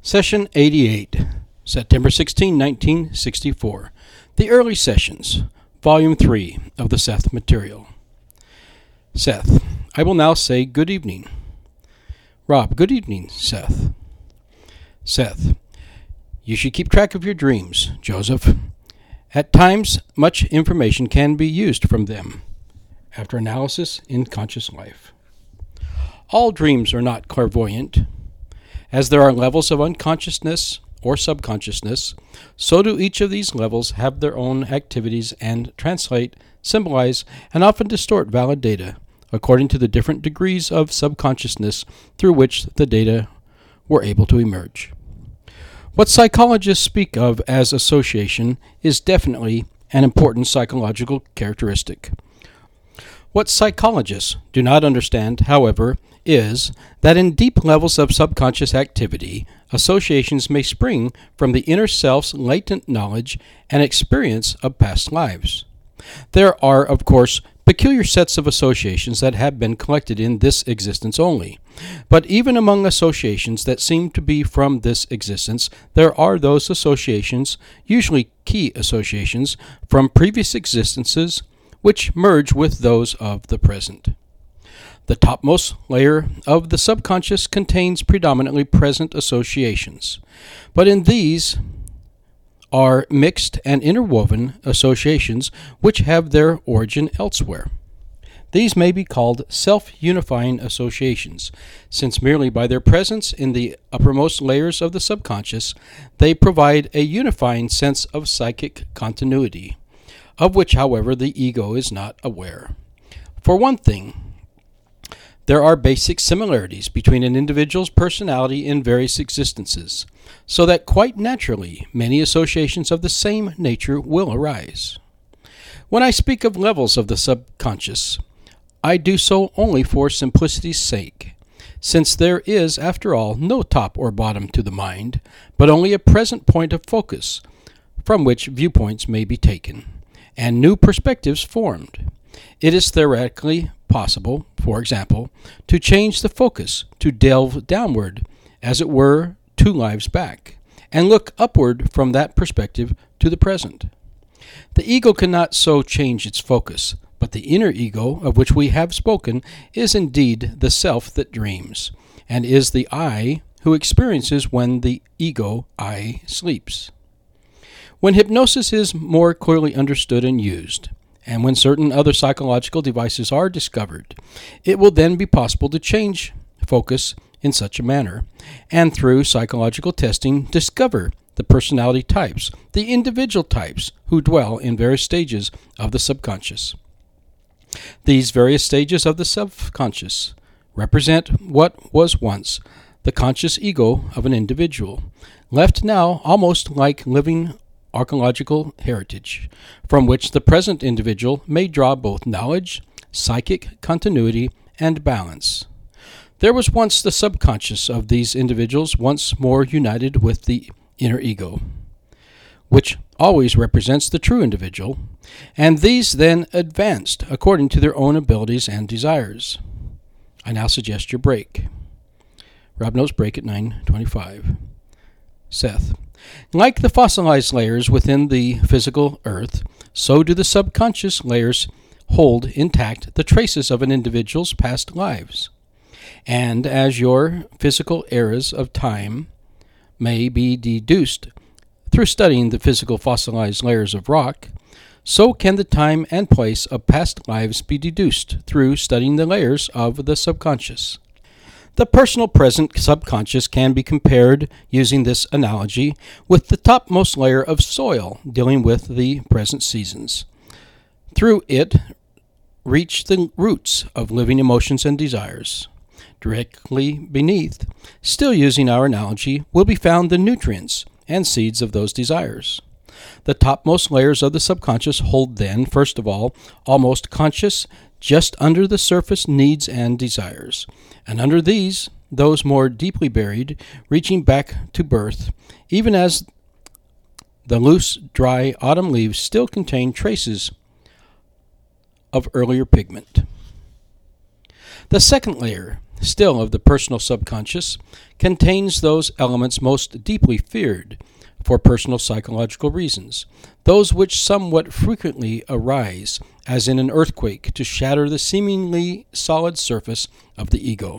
Session 88, September 16, 1964. The Early Sessions, Volume 3 of the Seth material. Seth: I will now say good evening. Rob: good evening, Seth. Seth: you should keep track of your dreams, Joseph. At times, much information can be used from them after analysis in conscious life. All dreams are not clairvoyant. As there are levels of unconsciousness or subconsciousness, so do each of these levels have their own activities and translate, symbolize, and often distort valid data according to the different degrees of subconsciousness through which the data were able to emerge. What psychologists speak of as association is definitely an important psychological characteristic. What psychologists do not understand, however, is that in deep levels of subconscious activity, associations may spring from the inner self's latent knowledge and experience of past lives. There are, of course, peculiar sets of associations that have been collected in this existence only. But even among associations that seem to be from this existence, there are those associations, usually key associations, from previous existences, which merge with those of the present. The topmost layer of the subconscious contains predominantly present associations, but in these are mixed and interwoven associations which have their origin elsewhere. These may be called self-unifying associations, since merely by their presence in the uppermost layers of the subconscious, they provide a unifying sense of psychic continuity, of which, however, the ego is not aware. For one thing, there are basic similarities between an individual's personality in various existences, so that quite naturally many associations of the same nature will arise. When I speak of levels of the subconscious, I do so only for simplicity's sake, since there is, after all, no top or bottom to the mind, but only a present point of focus from which viewpoints may be taken, and new perspectives formed. It is theoretically possible, for example, to change the focus, to delve downward, as it were, 2 lives back, and look upward from that perspective to the present. The ego cannot so change its focus, but the inner ego, of which we have spoken, is indeed the self that dreams, and is the I who experiences when the ego I sleeps. When hypnosis is more clearly understood and used, and when certain other psychological devices are discovered, it will then be possible to change focus in such a manner, and through psychological testing discover the personality types, the individual types who dwell in various stages of the subconscious. These various stages of the subconscious represent what was once the conscious ego of an individual, left now almost like living archaeological heritage, from which the present individual may draw both knowledge, psychic continuity, and balance. There was once the subconscious of these individuals once more united with the inner ego, which always represents the true individual, and these then advanced according to their own abilities and desires. I now suggest your break. Rob notes break at 9:25. Seth: like the fossilized layers within the physical earth, so do the subconscious layers hold intact the traces of an individual's past lives. And as your physical eras of time may be deduced through studying the physical fossilized layers of rock, so can the time and place of past lives be deduced through studying the layers of the subconscious. The personal present subconscious can be compared, using this analogy, with the topmost layer of soil dealing with the present seasons. Through it reach the roots of living emotions and desires. Directly beneath, still using our analogy, will be found the nutrients and seeds of those desires. The topmost layers of the subconscious hold then, first of all, almost conscious, just under the surface needs and desires, and under these, those more deeply buried, reaching back to birth, even as the loose, dry autumn leaves still contain traces of earlier pigment. The second layer still of the personal subconscious, contains those elements most deeply feared for personal psychological reasons, those which somewhat frequently arise, as in an earthquake, to shatter the seemingly solid surface of the ego.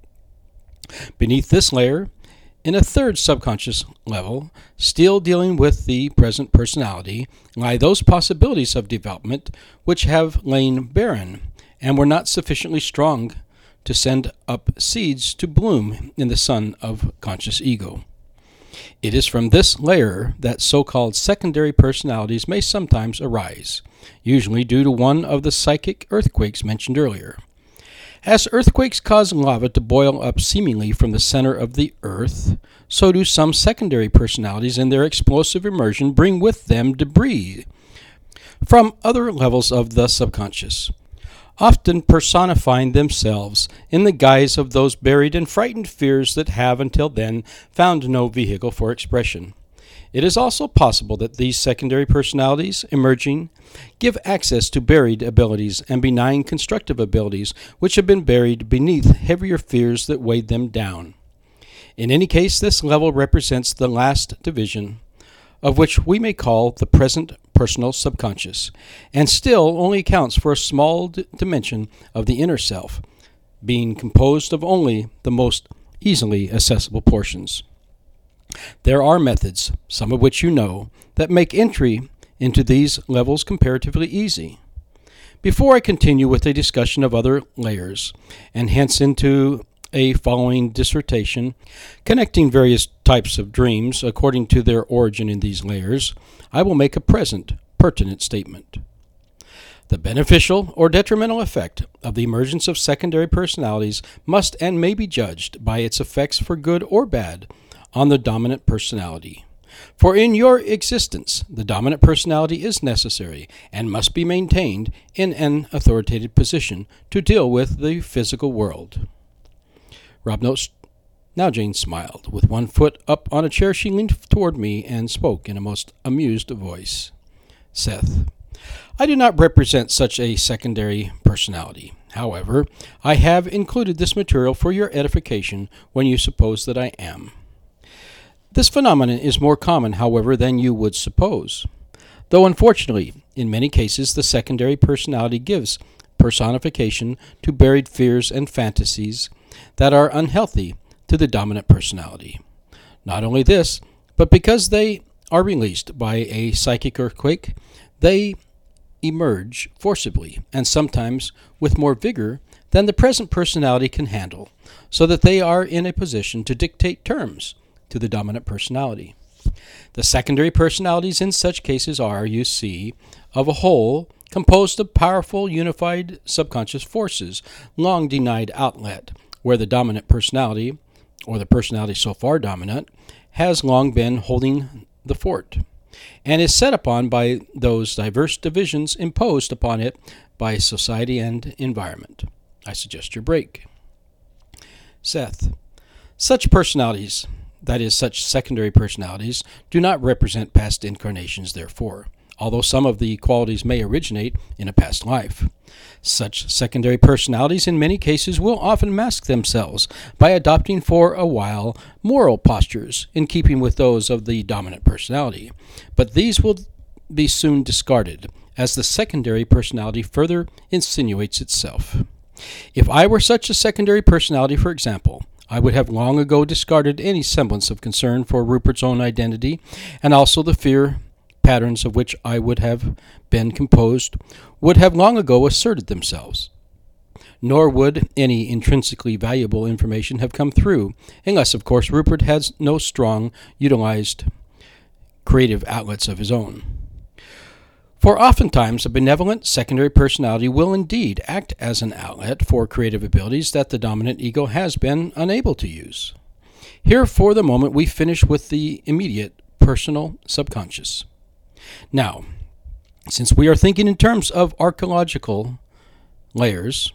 Beneath this layer, in a third subconscious level, still dealing with the present personality, lie those possibilities of development which have lain barren and were not sufficiently strong to send up seeds to bloom in the sun of conscious ego. It is from this layer that so-called secondary personalities may sometimes arise, usually due to one of the psychic earthquakes mentioned earlier. As earthquakes cause lava to boil up seemingly from the center of the earth, so do some secondary personalities in their explosive immersion bring with them debris from other levels of the subconscious, often personifying themselves in the guise of those buried and frightened fears that have until then found no vehicle for expression. It is also possible that these secondary personalities, emerging, give access to buried abilities and benign constructive abilities which have been buried beneath heavier fears that weighed them down. In any case, this level represents the last division, of which we may call the present personal subconscious, and still only accounts for a small dimension of the inner self, being composed of only the most easily accessible portions. There are methods, some of which you know, that make entry into these levels comparatively easy. Before I continue with a discussion of other layers, and hence into a following dissertation connecting various types of dreams according to their origin in these layers, I will make a present pertinent statement. The beneficial or detrimental effect of the emergence of secondary personalities must and may be judged by its effects for good or bad on the dominant personality. For in your existence, the dominant personality is necessary and must be maintained in an authoritative position to deal with the physical world. Rob notes, now Jane smiled. With one foot up on a chair, she leaned toward me and spoke in a most amused voice. Seth, I do not represent such a secondary personality. However, I have included this material for your edification when you suppose that I am. This phenomenon is more common, however, than you would suppose, though unfortunately, in many cases, the secondary personality gives personification to buried fears and fantasies that are unhealthy to the dominant personality. Not only this, but because they are released by a psychic earthquake, they emerge forcibly and sometimes with more vigor than the present personality can handle, so that they are in a position to dictate terms to the dominant personality. The secondary personalities in such cases are, you see, of a whole composed of powerful unified subconscious forces, long denied outlet, where the dominant personality, or the personality so far dominant, has long been holding the fort, and is set upon by those diverse divisions imposed upon it by society and environment. I suggest your break. Seth, such personalities, that is, such secondary personalities, do not represent past incarnations, therefore, although some of the qualities may originate in a past life. Such secondary personalities in many cases will often mask themselves by adopting for a while moral postures in keeping with those of the dominant personality, but these will be soon discarded as the secondary personality further insinuates itself. If I were such a secondary personality, for example, I would have long ago discarded any semblance of concern for Rupert's own identity, and also the fear patterns of which I would have been composed would have long ago asserted themselves. Nor would any intrinsically valuable information have come through, unless, of course, Rupert has no strong, utilized creative outlets of his own. For oftentimes a benevolent secondary personality will indeed act as an outlet for creative abilities that the dominant ego has been unable to use. Here, for the moment, we finish with the immediate personal subconscious. Now, since we are thinking in terms of archaeological layers,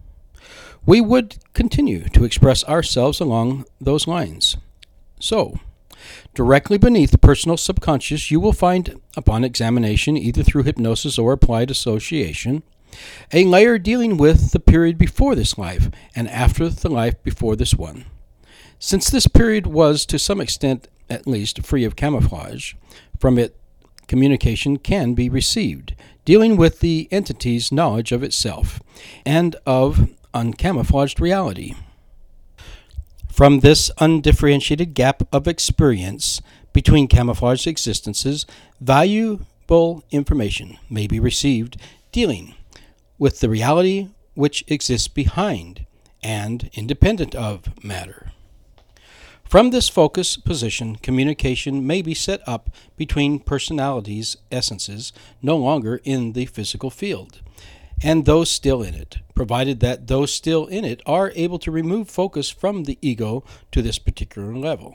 we would continue to express ourselves along those lines. So, directly beneath the personal subconscious, you will find, upon examination, either through hypnosis or applied association, A layer dealing with the period before this life and after the life before this one. Since this period was to some extent at least free of camouflage, from it communication can be received, dealing with the entity's knowledge of itself and of uncamouflaged reality. From this undifferentiated gap of experience between camouflaged existences, valuable information may be received dealing with the reality which exists behind and independent of matter. From this focus position, communication may be set up between personalities' essences no longer in the physical field, and those still in it, provided that those still in it are able to remove focus from the ego to this particular level.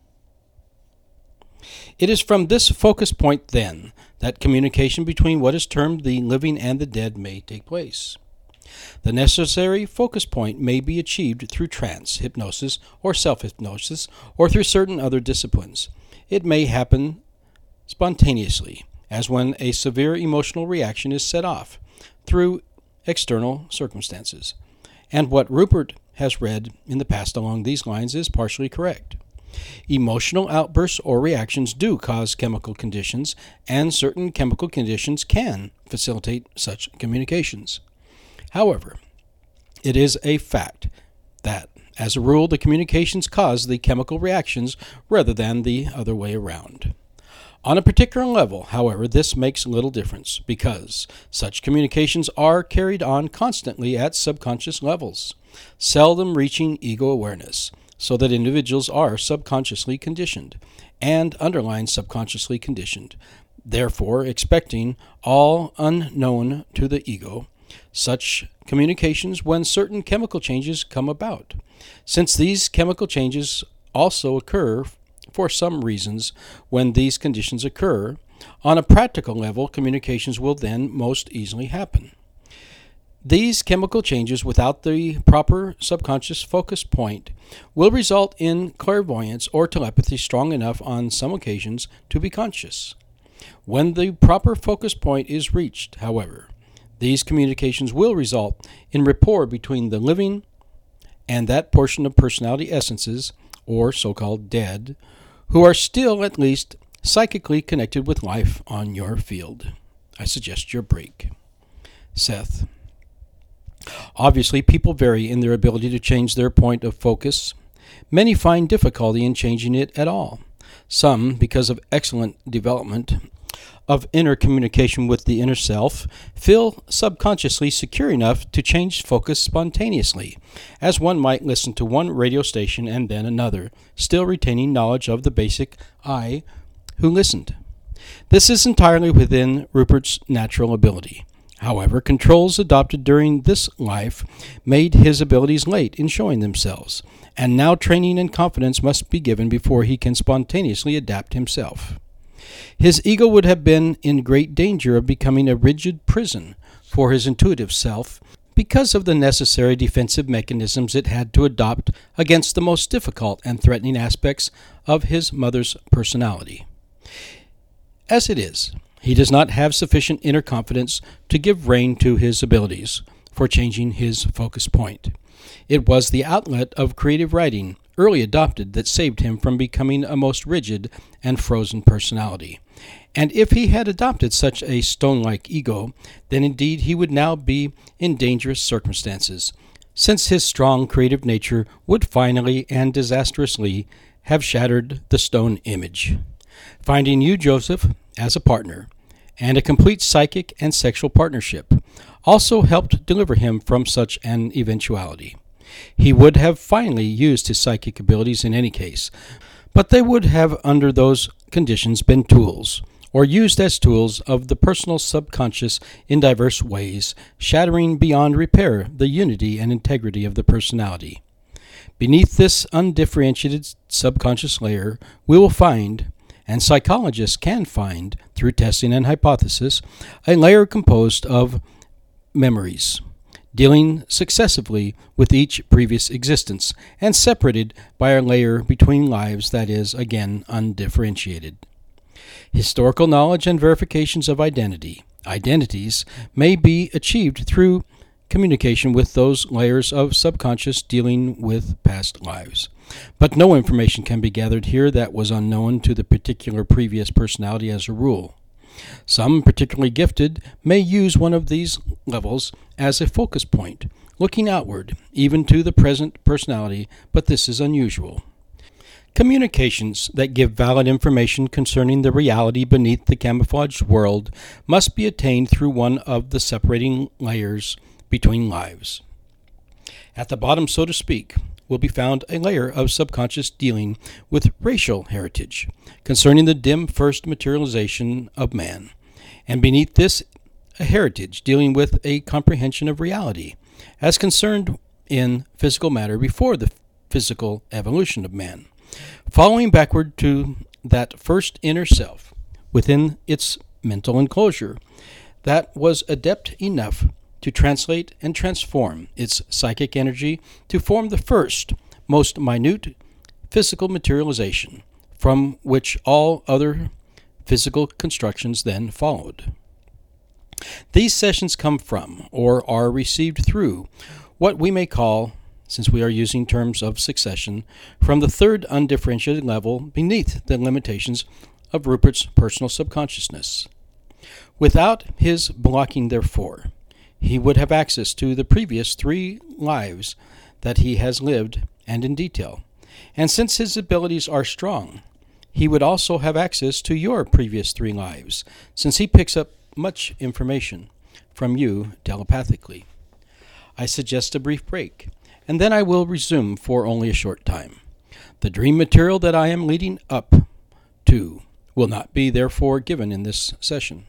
It is from this focus point, then, that communication between what is termed the living and the dead may take place. The necessary focus point may be achieved through trance, hypnosis, or self-hypnosis, or through certain other disciplines. It may happen spontaneously, as when a severe emotional reaction is set off through external circumstances. And what Rupert has read in the past along these lines is partially correct. Emotional outbursts or reactions do cause chemical conditions, and certain chemical conditions can facilitate such communications. However, it is a fact that, as a rule, the communications cause the chemical reactions rather than the other way around. On a particular level, however, this makes little difference because such communications are carried on constantly at subconscious levels, seldom reaching ego awareness, so that individuals are subconsciously conditioned and underlying subconsciously conditioned, therefore expecting all unknown to the ego such communications when certain chemical changes come about. Since these chemical changes also occur for some reasons when these conditions occur, on a practical level, communications will then most easily happen. These chemical changes without the proper subconscious focus point will result in clairvoyance or telepathy strong enough on some occasions to be conscious. When the proper focus point is reached, however, these communications will result in rapport between the living and that portion of personality essences, or so-called dead, who are still at least psychically connected with life on your field. I suggest your break. Seth. Obviously, people vary in their ability to change their point of focus. Many find difficulty in changing it at all. Some, because of excellent development of inner communication with the inner self, feel subconsciously secure enough to change focus spontaneously, as one might listen to one radio station and then another, still retaining knowledge of the basic I who listened. This is entirely within Rupert's natural ability. However, controls adopted during this life made his abilities late in showing themselves, and now training and confidence must be given before he can spontaneously adapt himself. His ego would have been in great danger of becoming a rigid prison for his intuitive self because of the necessary defensive mechanisms it had to adopt against the most difficult and threatening aspects of his mother's personality. As it is, he does not have sufficient inner confidence to give rein to his abilities for changing his focus point. It was the outlet of creative writing, early adopted, that saved him from becoming a most rigid and frozen personality. And if he had adopted such a stone-like ego, then indeed he would now be in dangerous circumstances, since his strong creative nature would finally and disastrously have shattered the stone image. Finding you, Joseph, as a partner, and a complete psychic and sexual partnership, also helped deliver him from such an eventuality. He would have finally used his psychic abilities in any case, but they would have under those conditions been tools, or used as tools of the personal subconscious in diverse ways, shattering beyond repair the unity and integrity of the personality. Beneath this undifferentiated subconscious layer, we will find, and psychologists can find, through testing and hypothesis, a layer composed of memories, dealing successively with each previous existence, and separated by a layer between lives that is, again, undifferentiated. Historical knowledge and verifications of identity, identities may be achieved through communication with those layers of subconscious dealing with past lives. But no information can be gathered here that was unknown to the particular previous personality as a rule. Some particularly gifted may use one of these levels as a focus point, looking outward, even to the present personality, but this is unusual. Communications that give valid information concerning the reality beneath the camouflaged world must be attained through one of the separating layers between lives. At the bottom, so to speak, will be found a layer of subconscious dealing with racial heritage, concerning the dim first materialization of man, and beneath this a heritage dealing with a comprehension of reality, as concerned in physical matter before the physical evolution of man, following backward to that first inner self within its mental enclosure that was adept enough to translate and transform its psychic energy to form the first, most minute physical materialization, from which all other physical constructions then followed. These sessions come from, or are received through, what we may call, since we are using terms of succession, from the third undifferentiated level beneath the limitations of Rupert's personal subconsciousness. Without his blocking, therefore, he would have access to the previous 3 lives that he has lived, and in detail. And since his abilities are strong, he would also have access to your previous 3 lives, since he picks up much information from you telepathically. I suggest a brief break, and then I will resume for only a short time. The dream material that I am leading up to will not be therefore given in this session.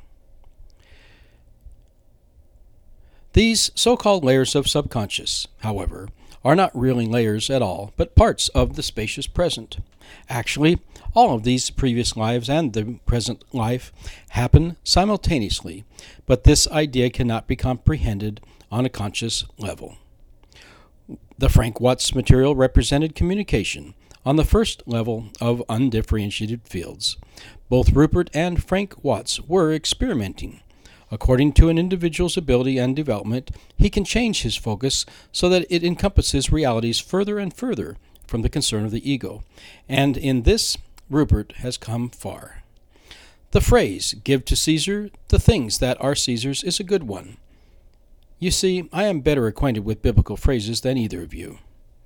These so-called layers of subconscious, however, are not really layers at all, but parts of the spacious present. Actually, all of these previous lives and the present life happen simultaneously, but this idea cannot be comprehended on a conscious level. The Frank Watts material represented communication on the first level of undifferentiated fields. Both Rupert and Frank Watts were experimenting. According to an individual's ability and development, he can change his focus so that it encompasses realities further and further from the concern of the ego. And in this, Rupert has come far. The phrase, "give to Caesar the things that are Caesar's," is a good one. You see, I am better acquainted with biblical phrases than either of you.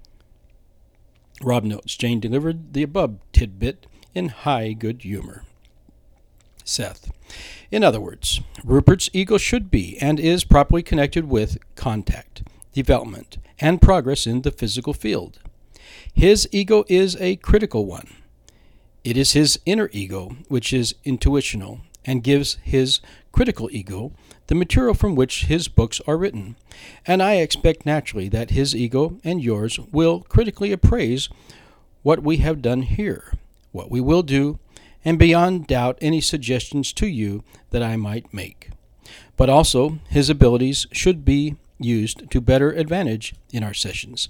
Rob notes Jane delivered the above tidbit in high good humor. Seth. In other words, Rupert's ego should be and is properly connected with contact, development, and progress in the physical field. His ego is a critical one. It is his inner ego which is intuitional and gives his critical ego the material from which his books are written, and I expect naturally that his ego and yours will critically appraise what we have done here, what we will do, and beyond doubt any suggestions to you that I might make. But also, his abilities should be used to better advantage in our sessions.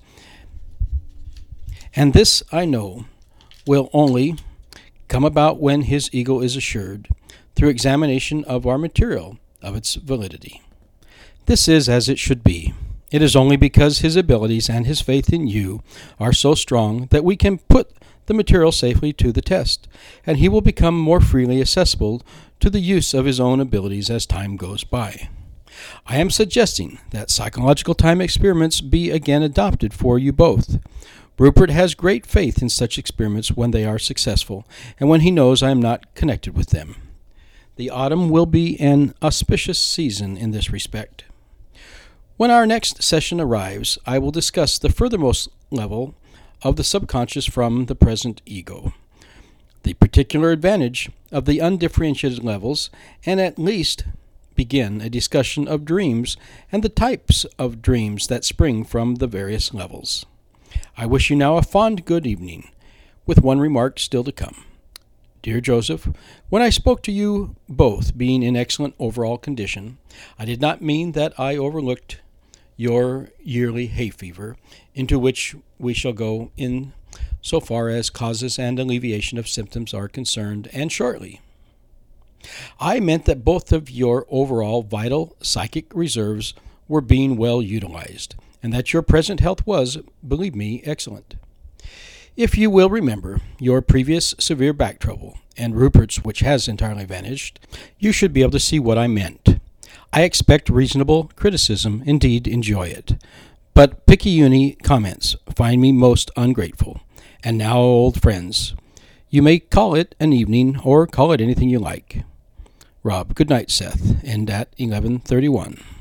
And this, I know, will only come about when his ego is assured, through examination of our material, of its validity. This is as it should be. It is only because his abilities and his faith in you are so strong that we can put the material safely to the test, and he will become more freely accessible to the use of his own abilities as time goes by. I am suggesting that psychological time experiments be again adopted for you both. Rupert has great faith in such experiments when they are successful, and when he knows I am not connected with them. The autumn will be an auspicious season in this respect. When our next session arrives, I will discuss the furthermost level of the subconscious from the present ego, the particular advantage of the undifferentiated levels, and at least begin a discussion of dreams and the types of dreams that spring from the various levels. I wish you now a fond good evening, with one remark still to come. Dear Joseph, when I spoke to you both being in excellent overall condition, I did not mean that I overlooked your yearly hay fever, into which we shall go in so far as causes and alleviation of symptoms are concerned, and shortly. I meant that both of your overall vital psychic reserves were being well utilized, and that your present health was, believe me, excellent. If you will remember your previous severe back trouble, and Rupert's, which has entirely vanished, you should be able to see what I meant. I expect reasonable criticism, indeed enjoy it. But Picayune comments find me most ungrateful. And now, old friends, you may call it an evening or call it anything you like. Rob, good night, Seth. End at 11:31.